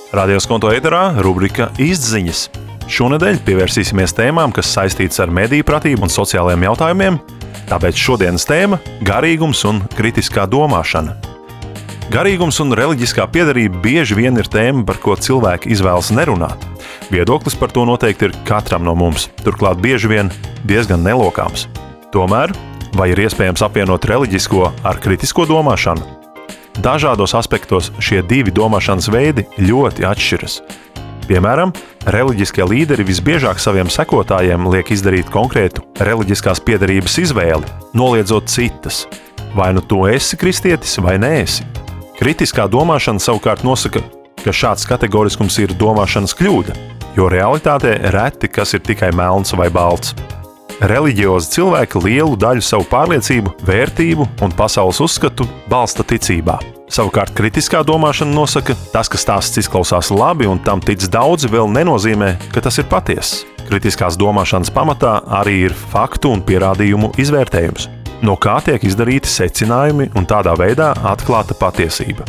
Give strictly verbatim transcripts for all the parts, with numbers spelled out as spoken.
Radio Skonto ēterā rubrika Īstziņas. Šonedēļ pievērsīsimies tēmām, kas saistītas ar mediju pratību un sociālajiem jautājumiem, tāpēc šodienas tēma – garīgums un kritiskā domāšana. Garīgums un reliģiskā piederība bieži vien ir tēma, par ko cilvēki izvēlas nerunāt. Viedoklis par to noteikti ir katram no mums, turklāt bieži vien diezgan nelokāms. Tomēr, vai ir iespējams apvienot reliģisko ar kritisko domāšanu? Dažādos aspektos šie divi domāšanas veidi ļoti atšķiras. Piemēram, reliģiskie līderi visbiežāk saviem sekotājiem liek izdarīt konkrētu reliģiskās piederības izvēli, noliedzot citas. Vai nu tu esi kristietis vai neesi. Kritiskā domāšana savukārt nosaka, ka šāds kategoriskums ir domāšanas kļūda, jo realitātē reti kas ir tikai melns vai balts. Reliģiozi cilvēki lielu daļu savu pārliecību, vērtību un pasaules uzskatu balsta ticībā. Savukārt kritiskā domāšana nosaka, tas, ka stāsts izklausās labi un tam tic daudzi, vēl nenozīmē, ka tas ir patiess. Kritiskās domāšanas pamatā arī ir faktu un pierādījumu izvērtējums, no kā tiek izdarīti secinājumi un tādā veidā atklāta patiesība.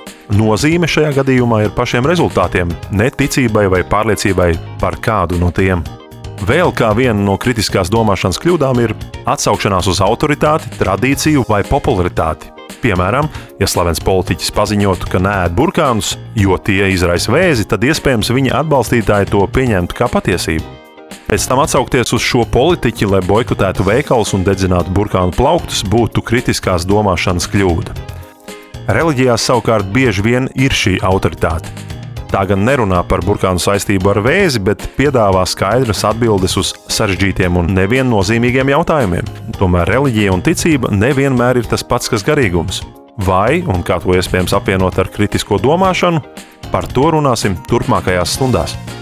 Nozīme šajā gadījumā ir pašiem rezultātiem, ne ticībai vai pārliecībai par kādu no tiem. Vēl kā viena no kritiskās domāšanas kļūdām ir atsaukšanās uz autoritāti, tradīciju vai popularitāti. Piemēram, ja slavens politiķis paziņotu, ka neēd burkānus, jo tie izraisa vēzi, tad iespējams viņa atbalstītāji to pieņemtu kā patiesību. Pēc tam atsaukties uz šo politiķi, lai boikotētu veikalus un dedzinātu burkānu plauktus, būtu kritiskās domāšanas kļūda. Reliģijās savukārt bieži vien ir šī autoritāte. Tā gan nerunā par burkānu saistību ar vēzi, bet piedāvā skaidras atbildes uz sarežģītiem un neviennozīmīgiem jautājumiem. Tomēr reliģija un ticība nevienmēr ir tas pats, kas garīgums. Vai un kā to iespējams apvienot ar kritisko domāšanu, par to runāsim turpmākajās stundās.